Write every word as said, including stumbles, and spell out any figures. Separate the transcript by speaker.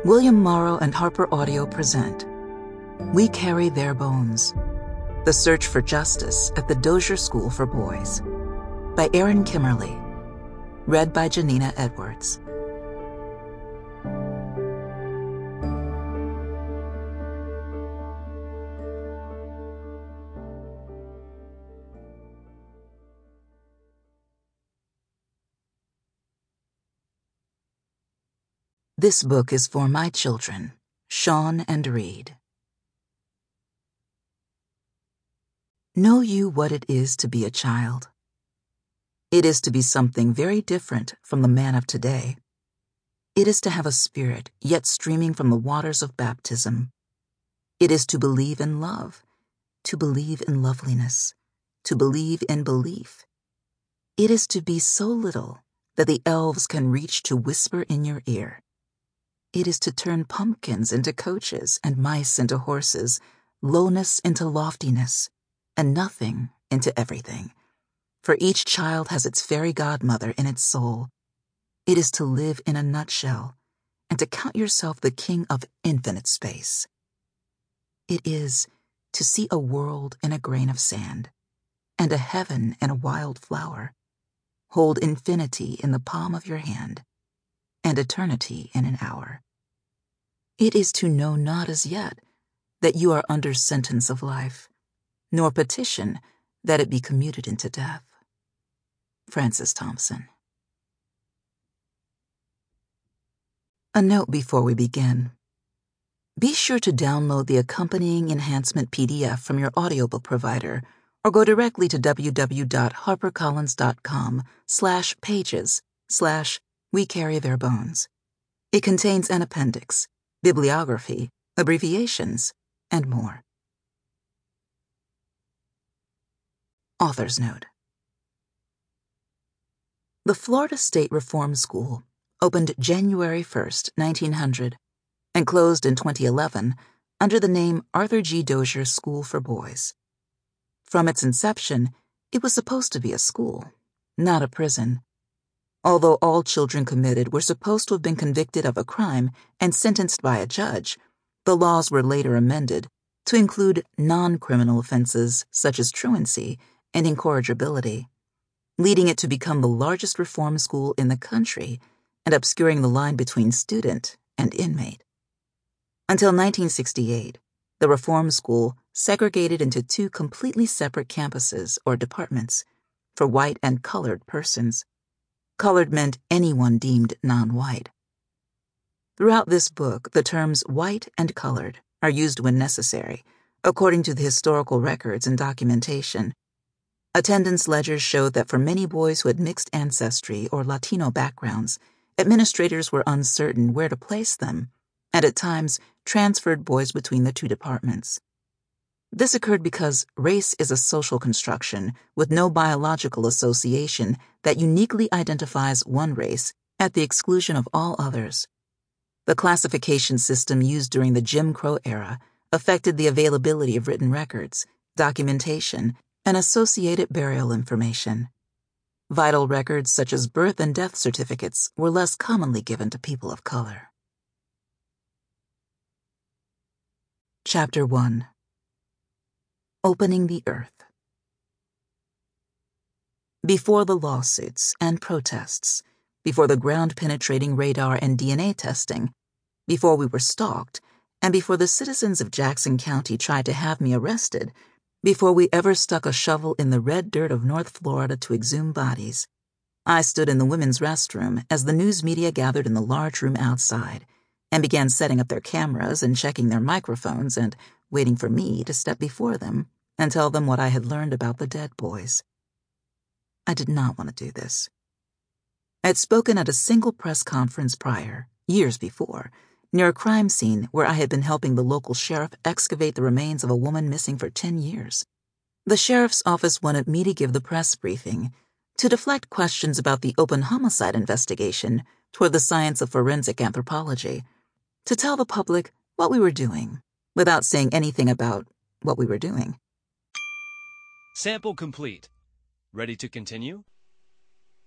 Speaker 1: William Morrow and Harper Audio present We Carry Their Bones, The Search for Justice at the Dozier School for Boys, by Erin Kimmerly, read by Janina Edwards. This book is for my children, Sean and Reed. Know you what it is to be a child? It is to be something very different from the man of today. It is to have a spirit yet streaming from the waters of baptism. It is to believe in love, to believe in loveliness, to believe in belief. It is to be so little that the elves can reach to whisper in your ear. It is to turn pumpkins into coaches and mice into horses, lowness into loftiness, and nothing into everything. For each child has its fairy godmother in its soul. It is to live in a nutshell, and to count yourself the king of infinite space. It is to see a world in a grain of sand, and a heaven in a wild flower. Hold infinity in the palm of your hand, and eternity in an hour. It is to know not as yet that you are under sentence of life, nor petition that it be commuted into death. Francis Thompson. A note before we begin. Be sure to download the accompanying enhancement P D F from your audiobook provider, or go directly to www.harpercollins.com slash pages slash we carry their bones. It contains an appendix, bibliography, abbreviations, and more. Author's note. The Florida State Reform School opened January first, nineteen hundred, and closed in twenty eleven under the name Arthur G. Dozier School for Boys. From its inception, it was supposed to be a school, not a prison. Although all children committed were supposed to have been convicted of a crime and sentenced by a judge, the laws were later amended to include non-criminal offenses such as truancy and incorrigibility, leading it to become the largest reform school in the country and obscuring the line between student and inmate. Until nineteen sixty-eight, the reform school segregated into two completely separate campuses or departments for white and colored persons. Colored meant anyone deemed non-white. Throughout this book, the terms white and colored are used when necessary, according to the historical records and documentation. Attendance ledgers showed that for many boys who had mixed ancestry or Latino backgrounds, administrators were uncertain where to place them, and at times transferred boys between the two departments. This occurred because race is a social construction with no biological association that uniquely identifies one race at the exclusion of all others. The classification system used during the Jim Crow era affected the availability of written records, documentation, and associated burial information. Vital records such as birth and death certificates were less commonly given to people of color. Chapter one. Opening the Earth. Before the lawsuits and protests, before the ground-penetrating radar and D N A testing, before we were stalked, and before the citizens of Jackson County tried to have me arrested, before we ever stuck a shovel in the red dirt of North Florida to exhume bodies, I stood in the women's restroom as the news media gathered in the large room outside and began setting up their cameras and checking their microphones and waiting for me to step before them and tell them what I had learned about the dead boys. I did not want to do this. I had spoken at a single press conference prior, years before, near a crime scene where I had been helping the local sheriff excavate the remains of a woman missing for ten years. The sheriff's office wanted me to give the press briefing to deflect questions about the open homicide investigation toward the science of forensic anthropology, to tell the public what we were doing without saying anything about what we were doing.
Speaker 2: Sample complete. Ready to continue?